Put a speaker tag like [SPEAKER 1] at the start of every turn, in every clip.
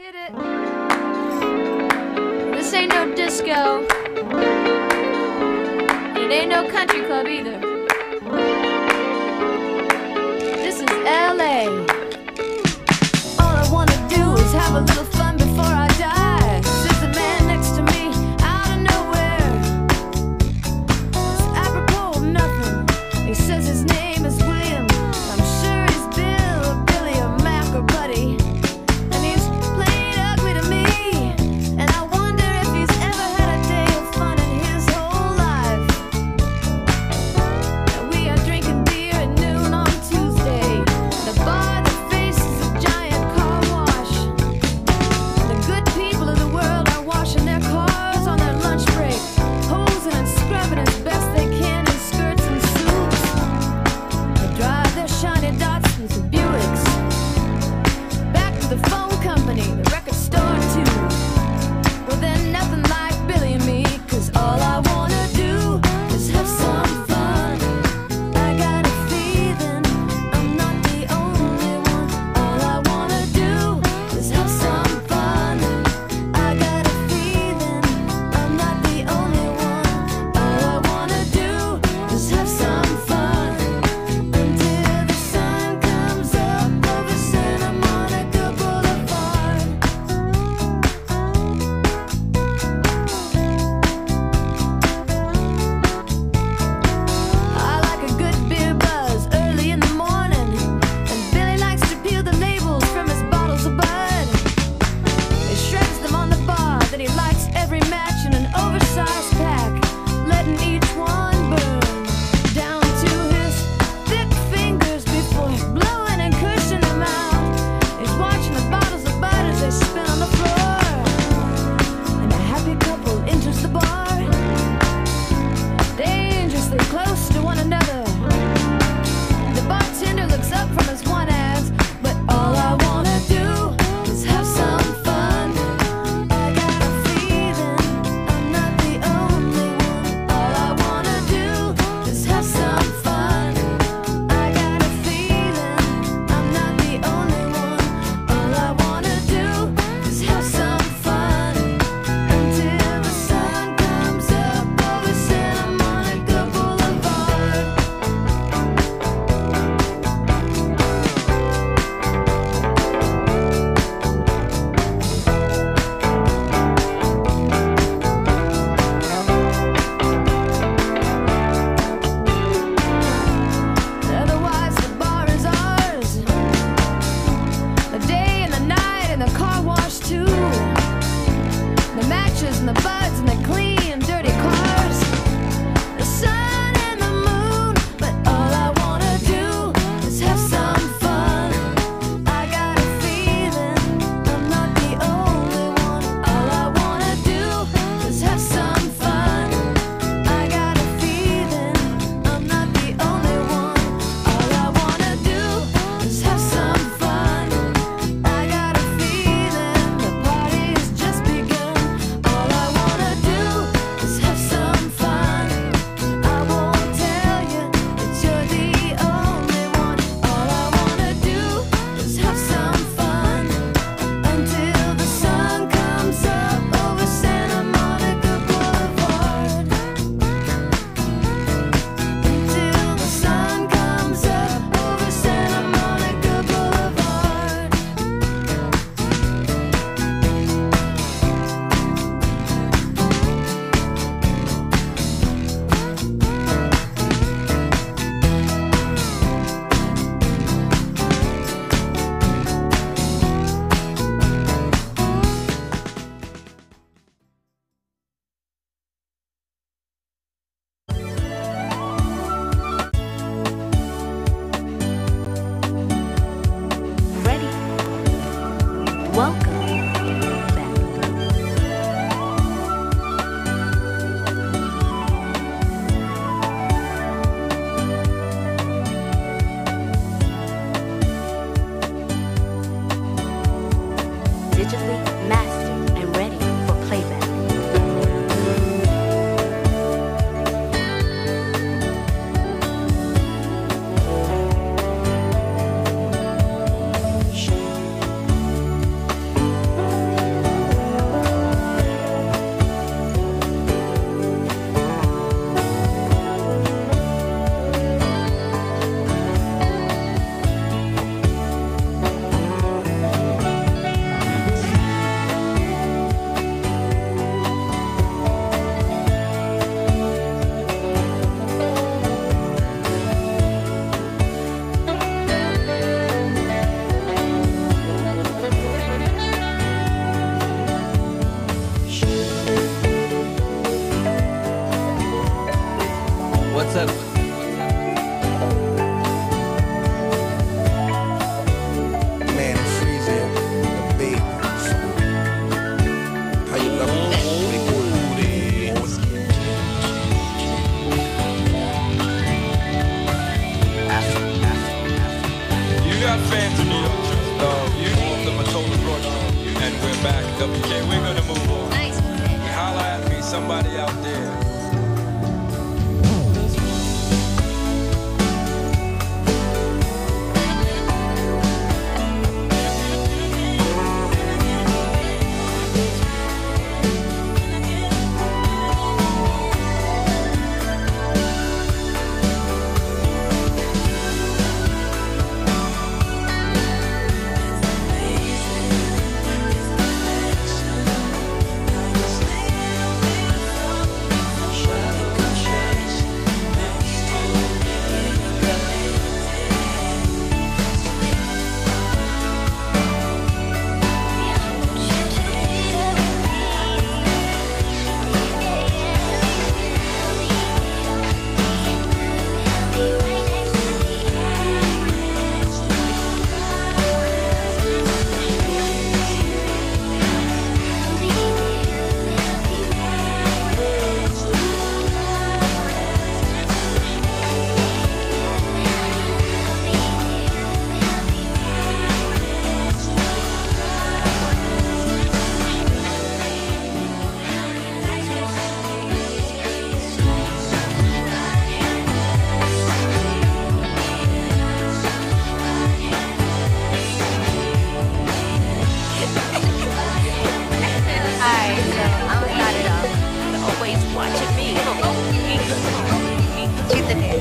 [SPEAKER 1] Hit it. This ain't no disco. And it ain't no country club either. This is LA. All I wanna do is have a little fun before I die. Says the man next to me, out of nowhere. It's apropos of nothing. He says his name is William. I'm sure he's Bill or Billy or Mac or Buddy. And he's played ugly to me. And I wonder if he's ever had a day of fun in his whole life.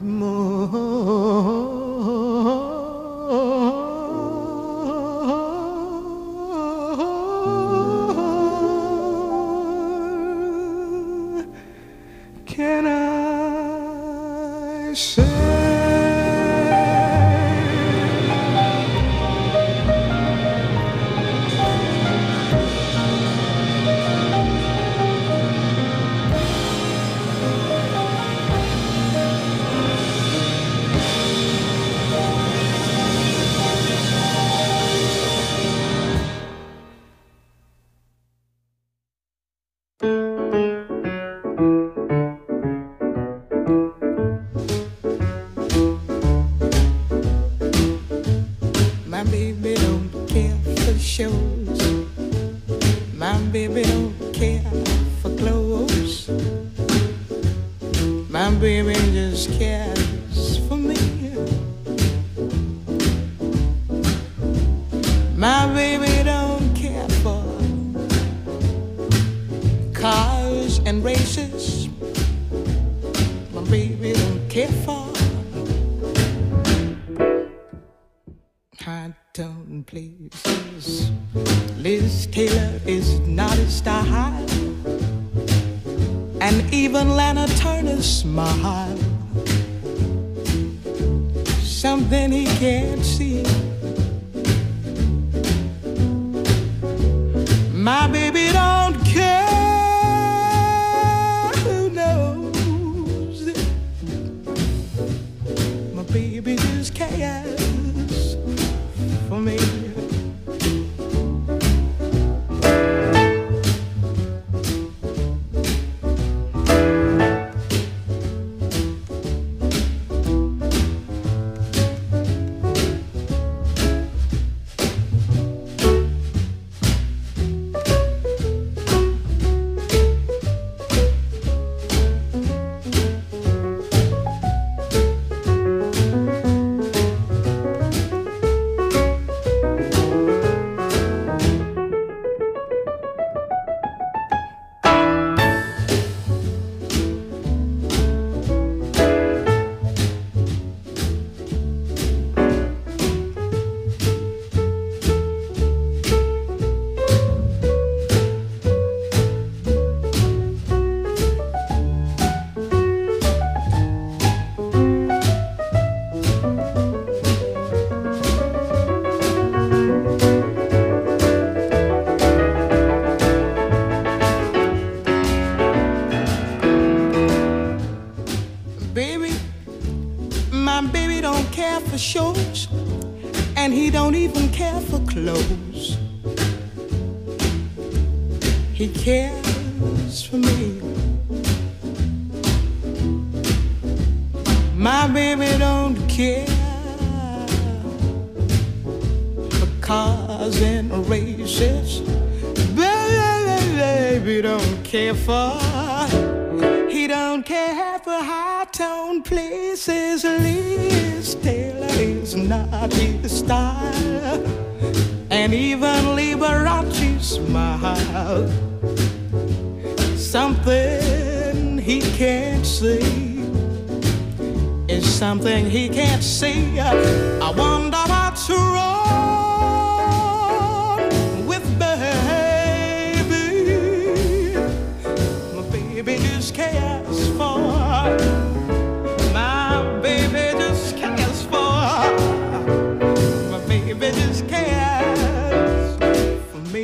[SPEAKER 2] Can I say? My baby don't care for shows. My baby don't care for clothes. My baby just cares for me. My baby don't care for cars and races. My baby don't care for high-tone places. Liz Taylor is not his style, and even Lana Turner's smile, something he can't see. My baby don't care who knows it. My baby just cares for me. For shows, and he don't even care for clothes. He cares for me. My baby don't care for cars and races. Baby don't care for. He don't care for high-tone places. Liz Taylor is not his style, and even Liberace's smile, something he can't see is something he can't see. I wonder what's wrong with baby. My baby just cares for. My baby just cares for. My baby just cares for me.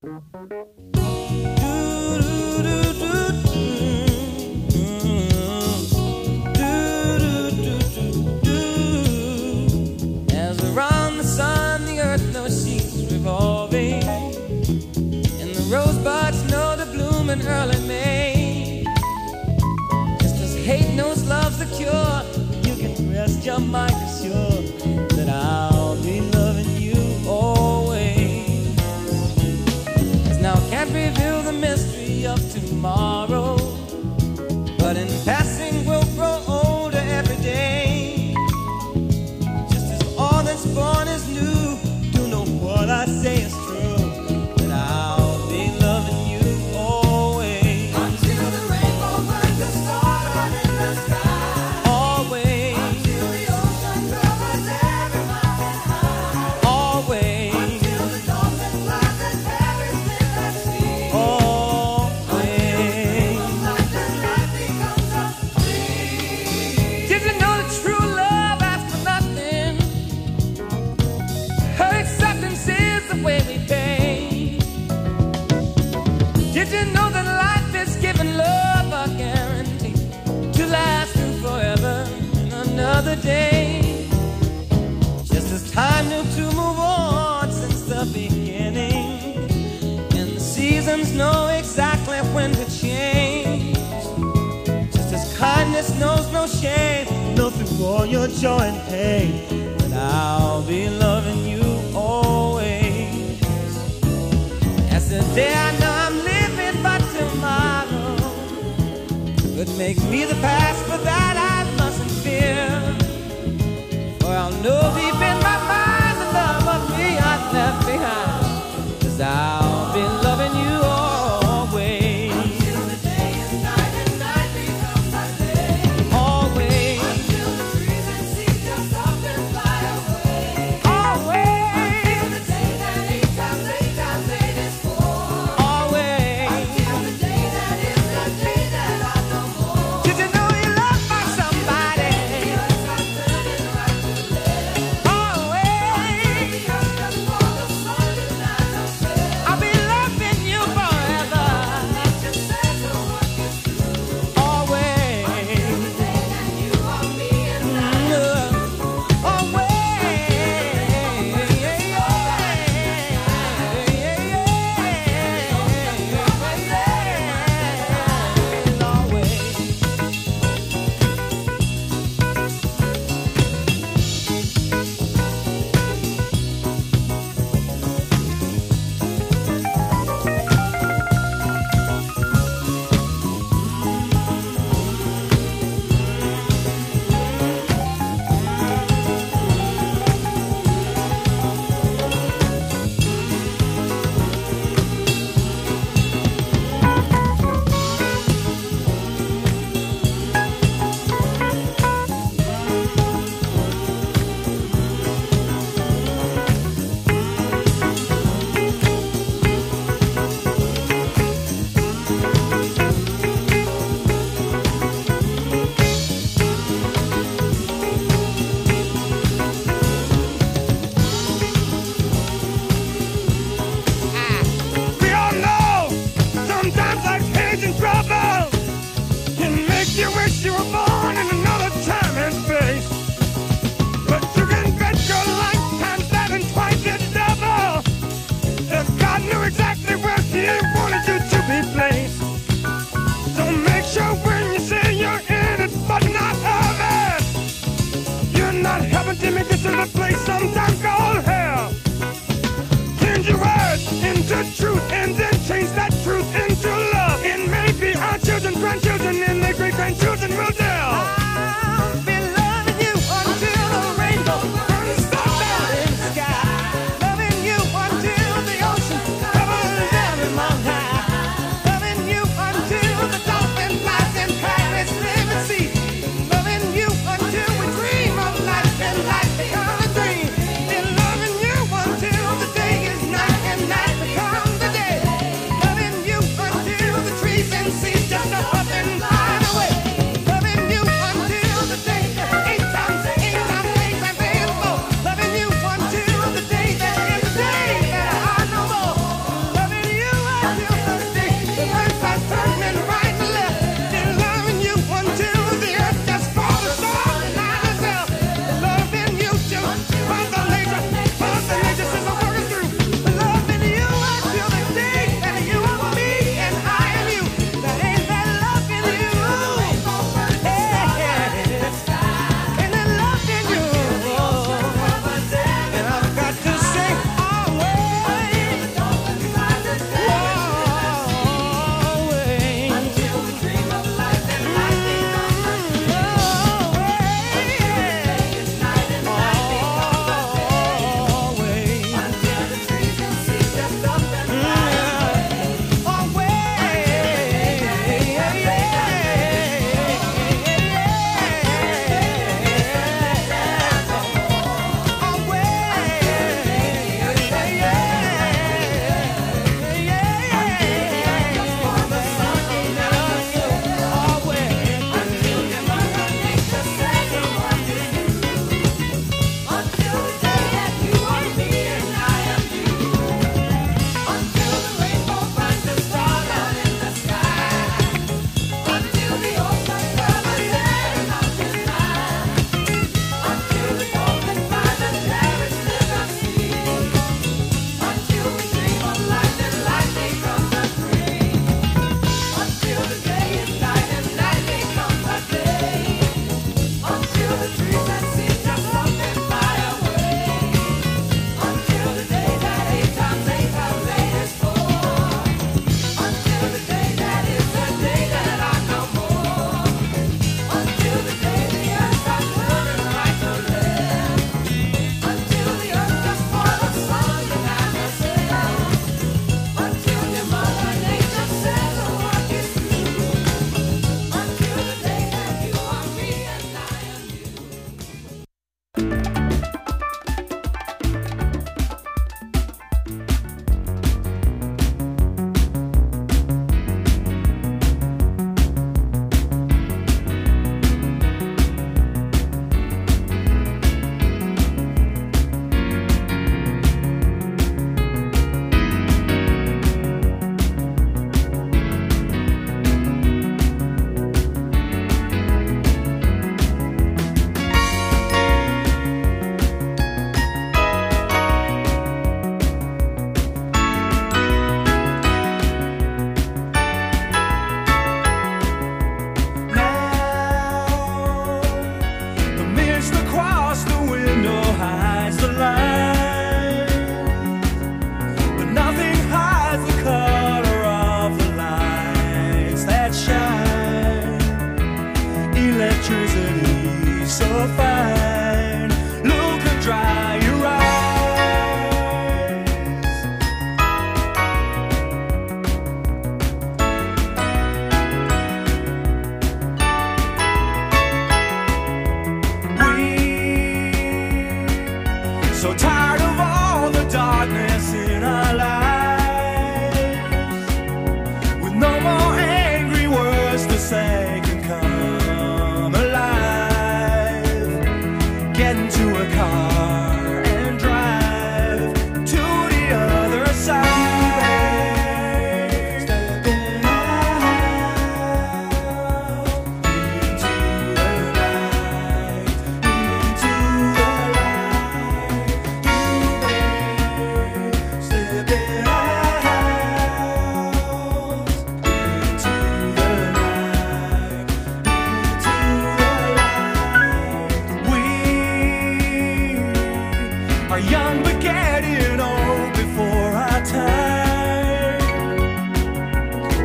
[SPEAKER 3] As around the sun, the earth knows she's revolving, and the rosebuds know to bloom in early May. Just as hate knows love's the cure, you can rest your mind assured that I'll be loving you always. As now can't reveal the mystery of tomorrow, but in passing we'll grow older every day. Just as all that's born is new, you know what I say is true, that I'll be loving you always. Until the rainbow burns the star in the sky. Always. Until the ocean covers every mountain high. Always. Until the dolphin flies and everything I see. Always. Until life becomes a dream. Did you know that true love asks for nothing? Her acceptance is the way we pay. Did you know that life is giving love a guarantee to last through forever and another day? Just as time knew to move on since the beginning, and the seasons know exactly when to change. Just as kindness knows no shame, know through all your joy and pain, that I'll be loving you always. As the day I know I'm living, but tomorrow could make me the past, but that I mustn't fear. For I'll know deep in my mind the love of me I've left behind, 'cause I'll be loving you always. Until the day is night and night becomes a day. Always. Until the trees and seas just up and fly away. Always. Until the day that each times eight is four. Always. Until the day that is the day that I know more. Did you know you loved by somebody? Always. I'll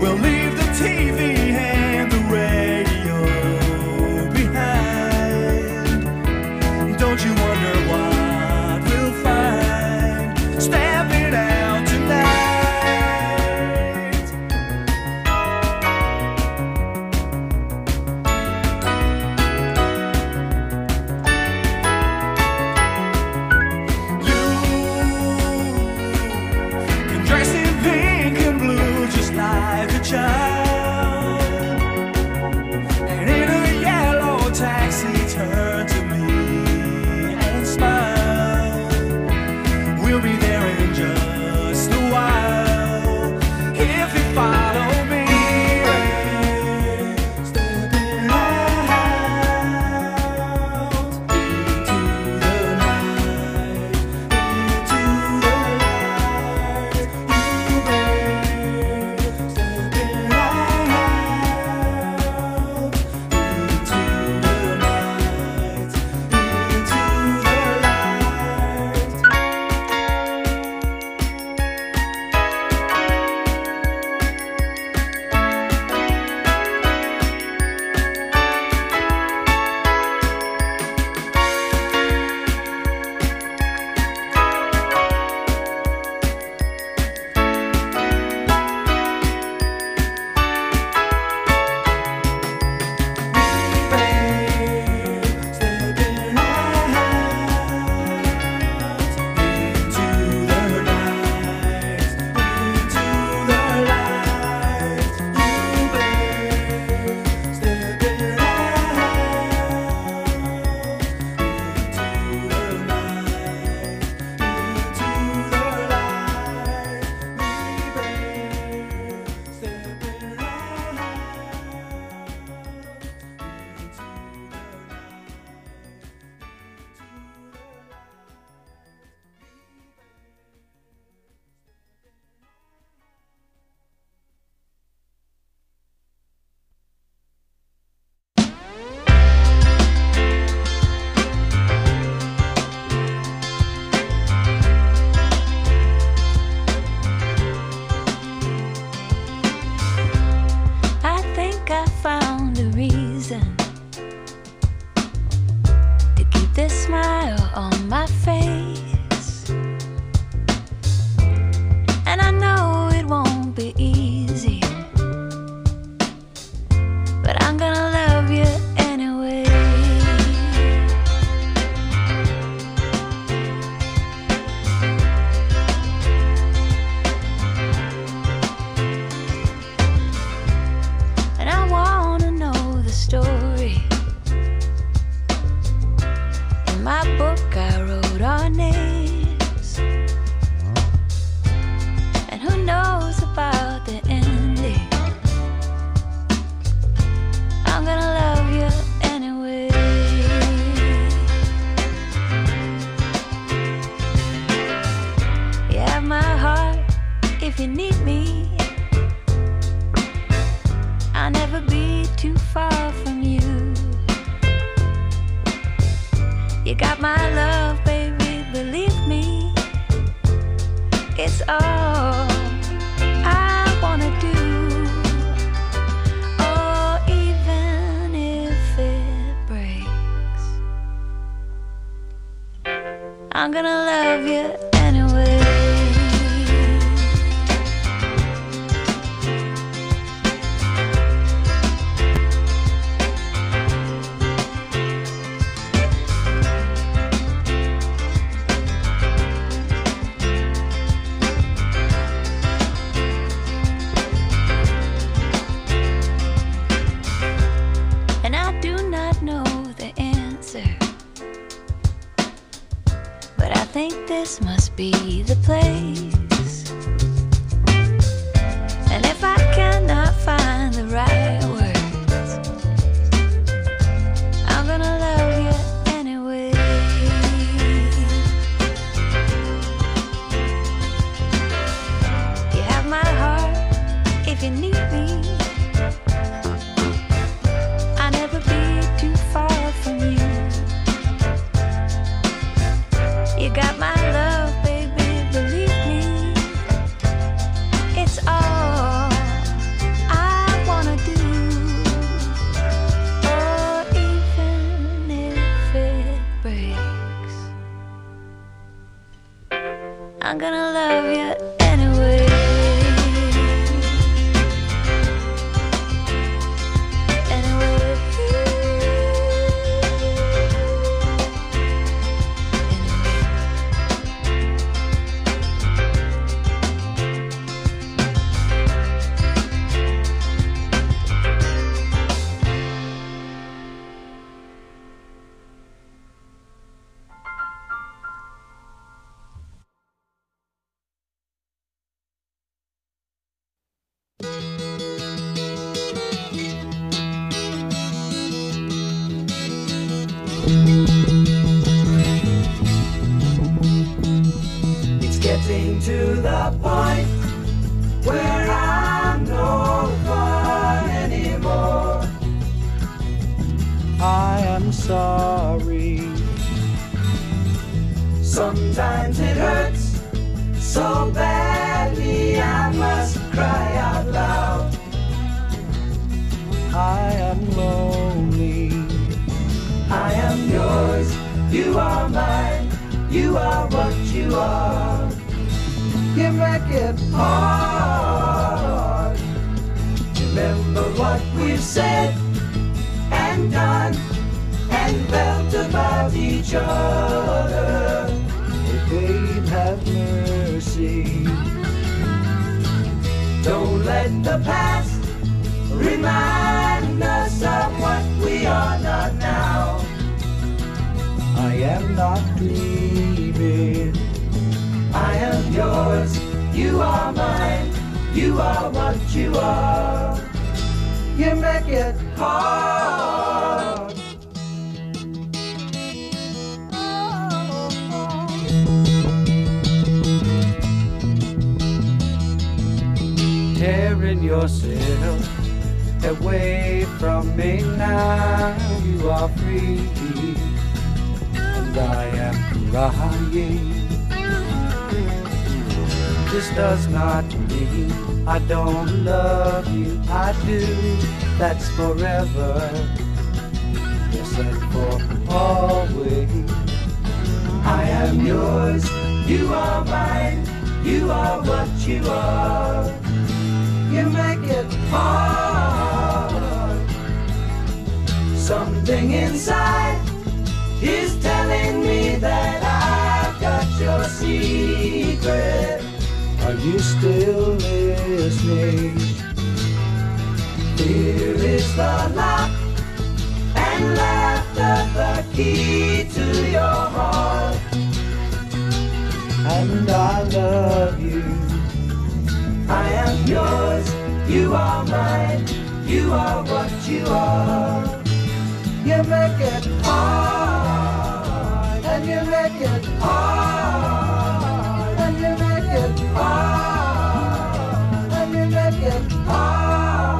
[SPEAKER 4] We'll leave the TV and the radio behind. Don't you wonder what we'll find stepping out tonight? You can dress in pink and blue just like a child.
[SPEAKER 5] sorry. Sometimes it hurts so badly I must cry out loud. I am lonely. I am yours, you are mine, you are what you are. You make it hard. Remember what we've said and done and felt about each other. Oh, babe, have mercy. Don't let the past remind us of what we are not now. I am not dreaming. I am yours, you are mine, you are what you are. You make it hard. Tearing yourself away from me now, you are free, and I am crying. This does not mean I don't love you, I do, that's forever, yes, and for always. I am yours, you are mine, you are what you are. You make it hard. Something inside is telling me that I've got your secret. Are you still listening? Fear is the lock and laughter the key to your heart. And I love you. I am yours, you are mine, you are what you are. You make it hard, and you make it hard, and you make it hard, and you make it hard.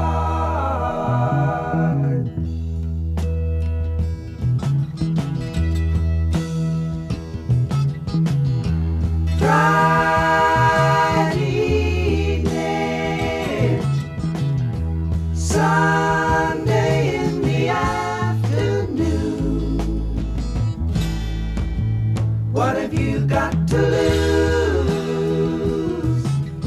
[SPEAKER 5] Sunday in the afternoon. What have you got to lose?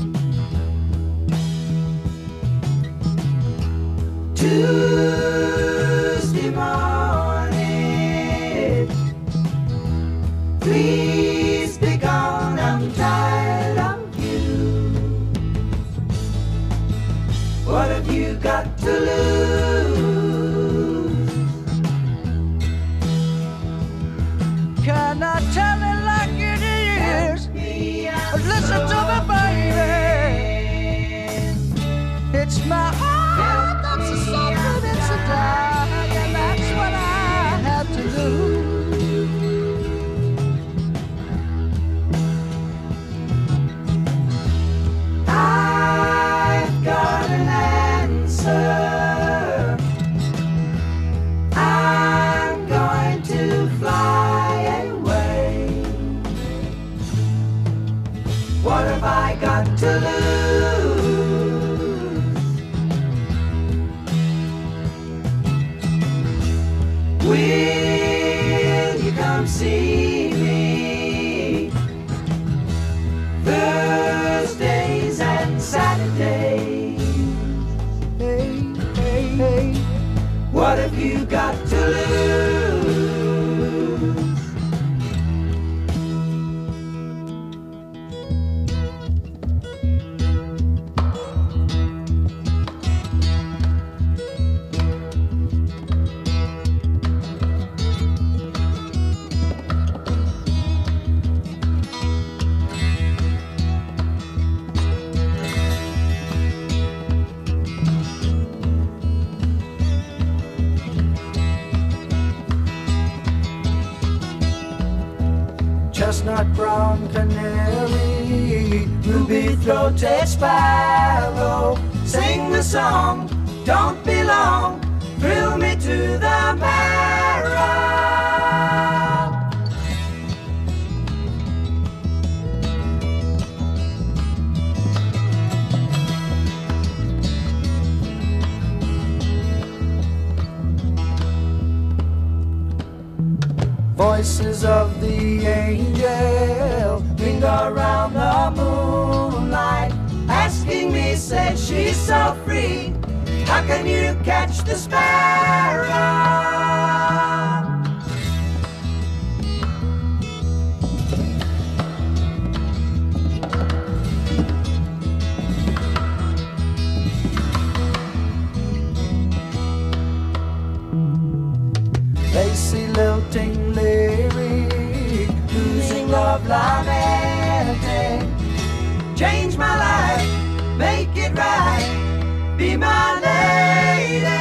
[SPEAKER 5] Tuesday morning. Please be gone, I'm tired of you. What have you got to lose? Can I tell it like it is? Listen to me, baby. It's my heart that's a something, it's a die, and that's what I have to do. I've got an answer. I'm going to fly away. What have I got to lose? Will you come see me Thursdays and Saturdays? Hey, hey, hey. What have you got to lose? Chestnut brown canary, ruby-throated sparrow, sing the song, don't be long, thrill me to the marrow. voices of the angel linger around the moonlight, asking me, say she's so free, how can you catch the sparrow? Lacy lilting lyric, losing love lamenting. Change my life, make it right, be my lady.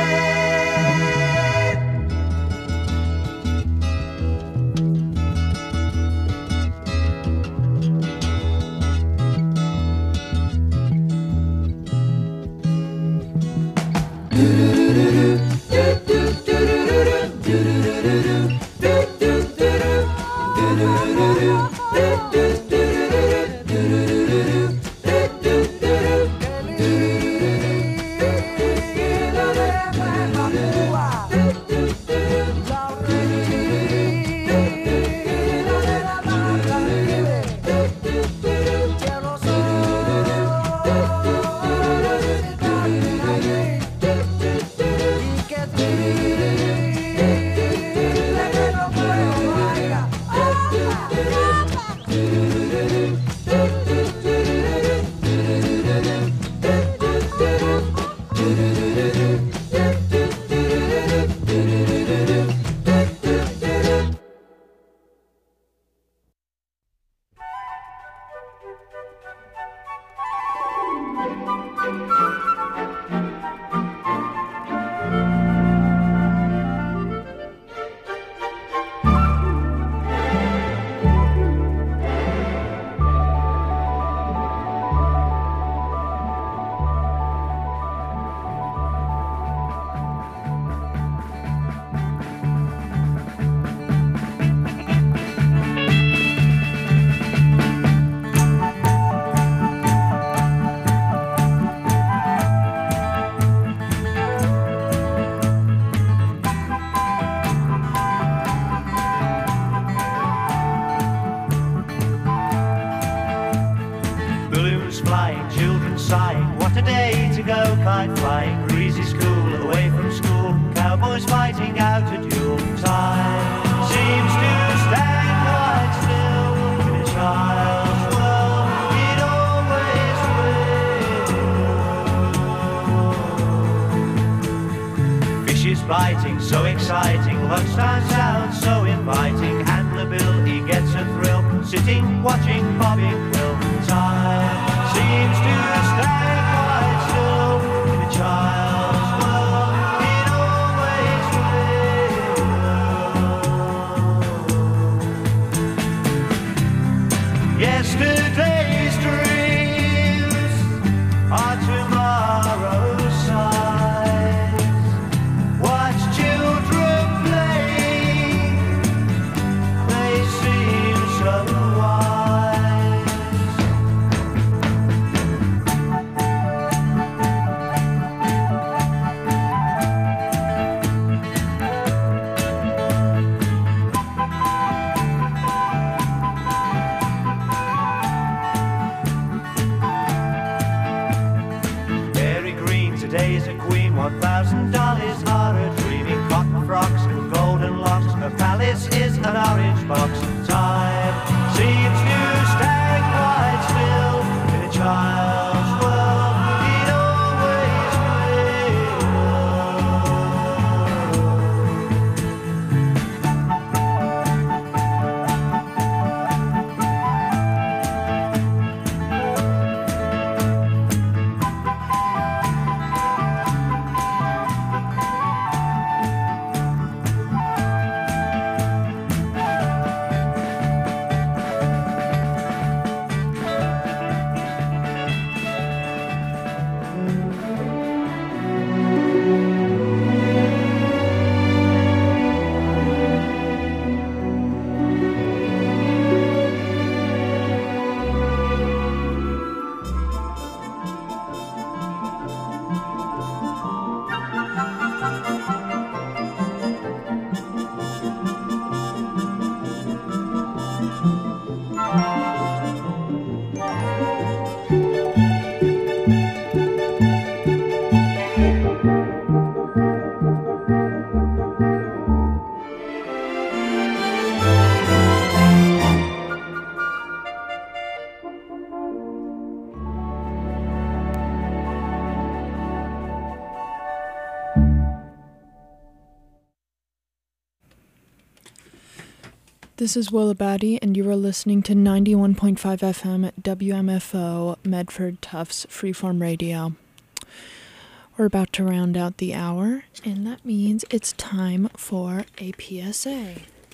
[SPEAKER 6] This is Willa Batty, and you are listening to 91.5 FM at WMFO, Medford Tufts Freeform Radio. We're about to round out the hour, and that means it's time for a PSA.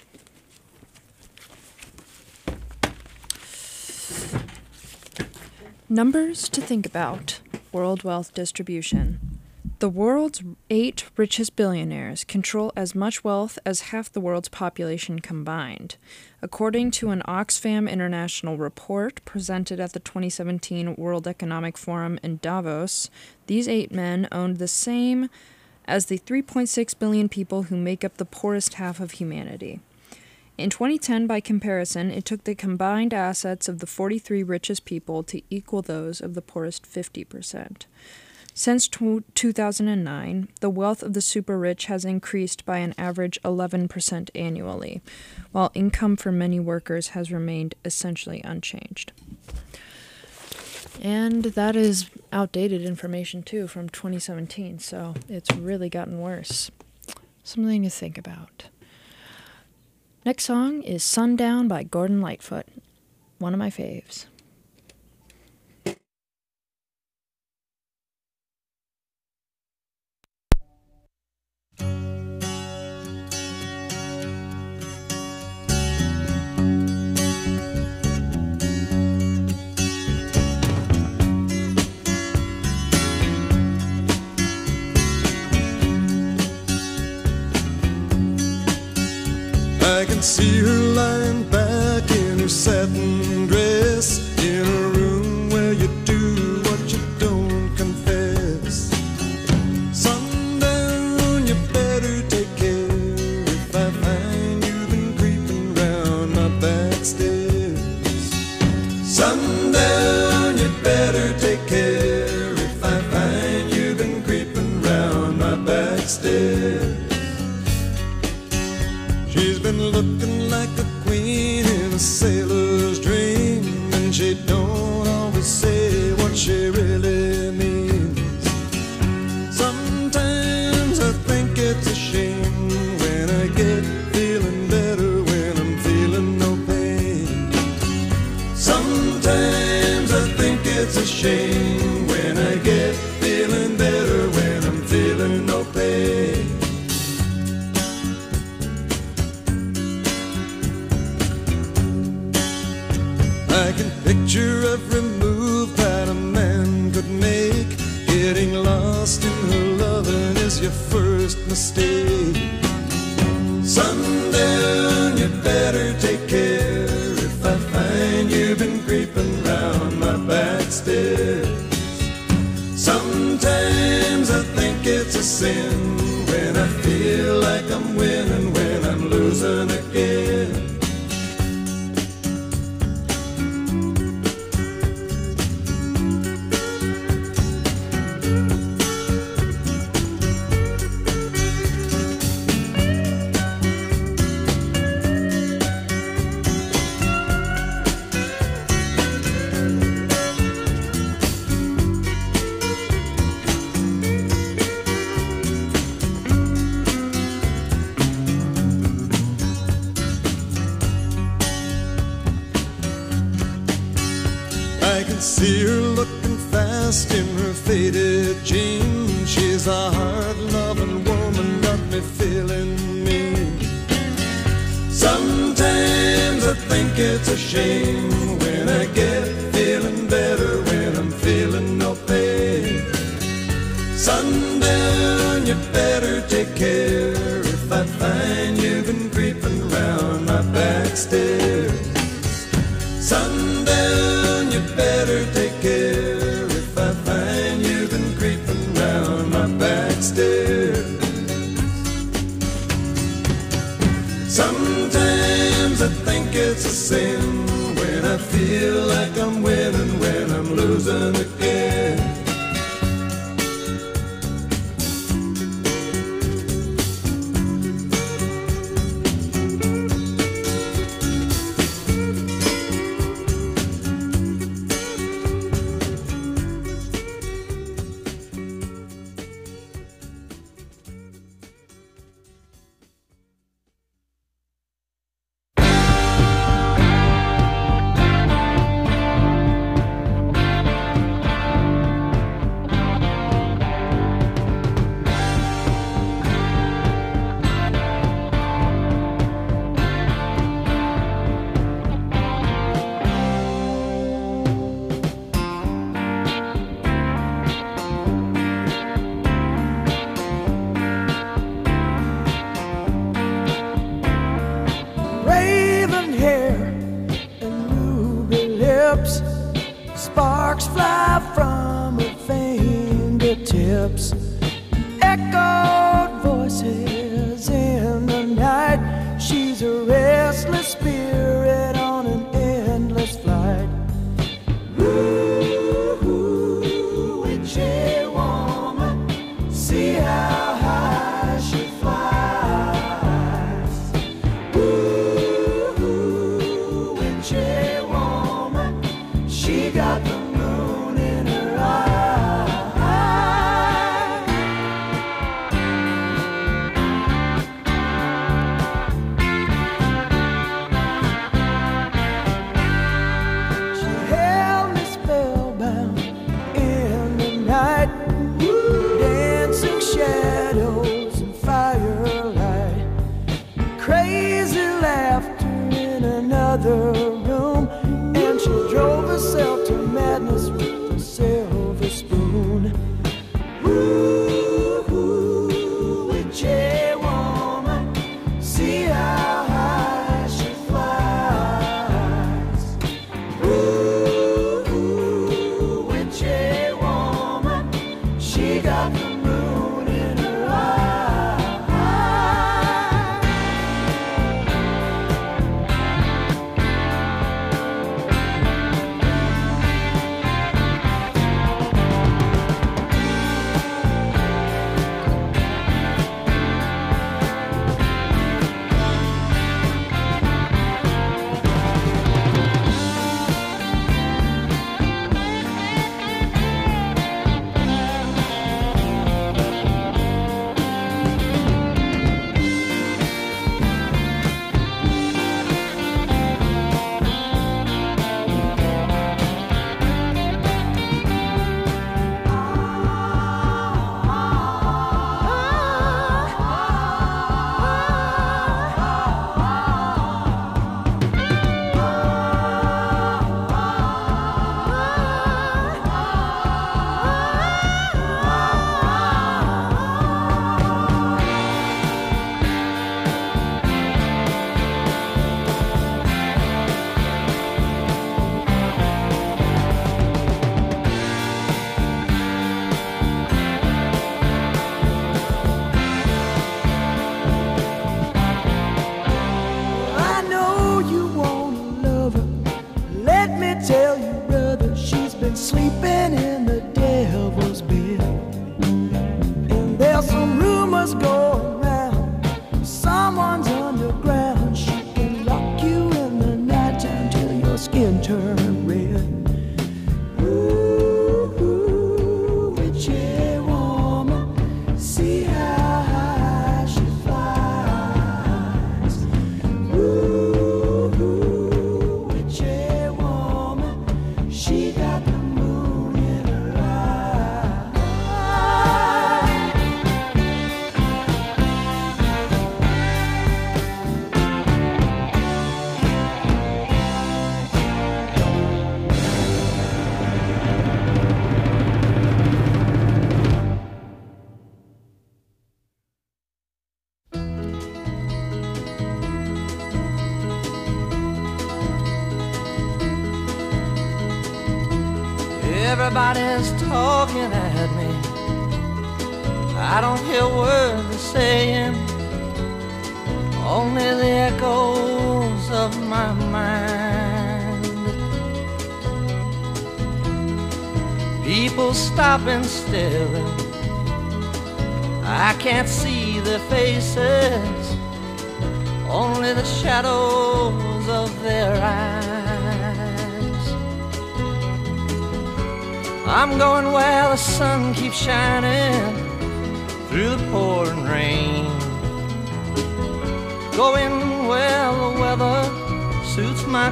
[SPEAKER 6] Numbers to think about. World wealth distribution. The world's 8 richest billionaires control as much wealth as half the world's population combined. According to an Oxfam International report presented at the 2017 World Economic Forum in Davos, these 8 men owned the same as the 3.6 billion people who make up the poorest half of humanity. In 2010, by comparison, it took the combined assets of the 43 richest people to equal those of the poorest 50%. Since 2009, the wealth of the super-rich has increased by an average 11% annually, while income for many workers has remained essentially unchanged. And that is outdated information, too, from 2017, so it's really gotten worse. Something to think about. Next song is Sundown by Gordon Lightfoot, one of my faves.
[SPEAKER 7] I can see her lying back in her satin dress, in a room where you do what you don't confess. Sundown, you better take care if I find you've been creeping round my back stairs. Sundown, you better take care if I find you've been creeping round my back stairs. She's been looking like a queen in a sailor's dream, and she don't always say what she really means. Sometimes I think it's a shame when I get feeling better when I'm feeling no pain. Sometimes I think it's a shame when I get feeling better when I'm feeling no pain. I can picture every move that a man could make. Getting lost in her loving is your first mistake. Sundown, you better take care if I find you've been creeping round my back stairs. Sometimes I think it's a sin when I feel like I'm winning when I'm losing again. See her looking fast in her faded jeans. She's a hard-loving woman, got me feeling mean. Sometimes I think it's a shame when I get feeling better when I'm feeling no pain. Sundown, you better take care if I find you've been creeping round my back stairs. Sundown, you better take care if I find you've been creeping round my back stairs. Sometimes I think it's a sin when I feel like I'm winning when I'm losing again.
[SPEAKER 2] lips, echoed voices in the night. She's a restless spirit on an endless flight. Ooh, witchy woman, see how high she flies. Ooh, witchy woman, she got the moon in her eye. She held me spellbound in the night, dancing shadows and firelight, crazy laughter in another room, and she drove herself to madness with a silver spoon. Ooh, witchy woman, see how high she flies. Ooh, witchy woman, she got the moon in her eye. I know you want a lover. Let me tell you, brother, she's been sleeping in the devil's bed. And there's some rumors going round, someone's underground. She can lock you in the nighttime till your skin turns red. Ooh, witchy woman, see how high she flies. Ooh, witchy woman, she got the moon in her eye.
[SPEAKER 3] Everybody's talking at me. I don't hear words they're saying, only the echoes of my mind. People stop and staring. I can't see their faces, only the shadows of their eyes. I'm going where the sun keeps shining through the pouring rain, going where the weather suits my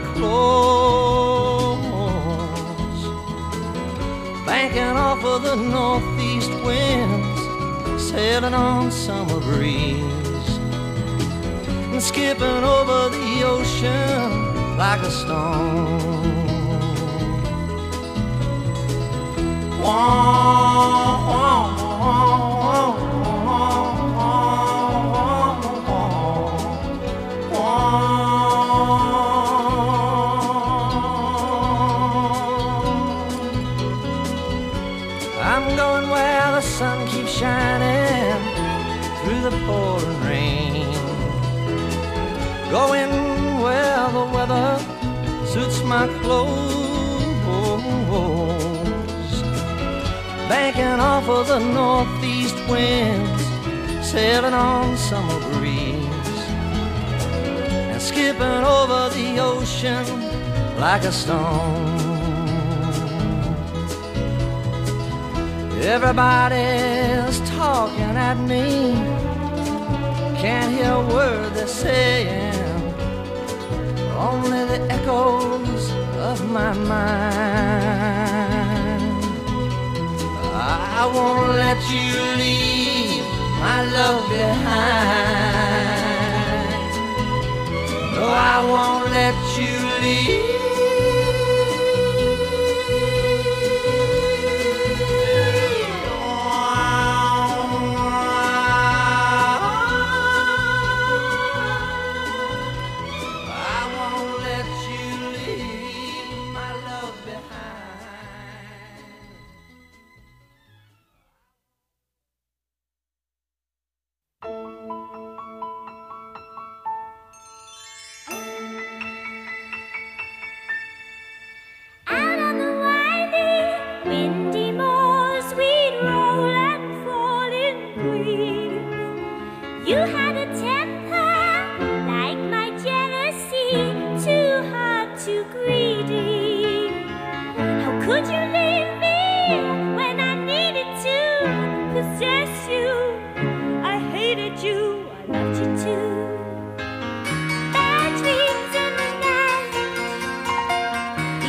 [SPEAKER 3] clothes, banking off of the northeast winds, sailing on summer breeze, and skipping over the ocean like a stone. I'm going where the sun keeps shining through the pouring rain. Going where the weather suits my clothes. Banking off of the northeast winds, sailing on summer breeze, and skipping over the ocean like a stone. Everybody's talking at me, can't hear a word they're saying, only the echoes of my mind. I won't let you leave my love behind. No, I won't let you leave.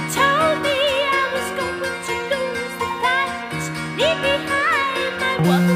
[SPEAKER 1] What?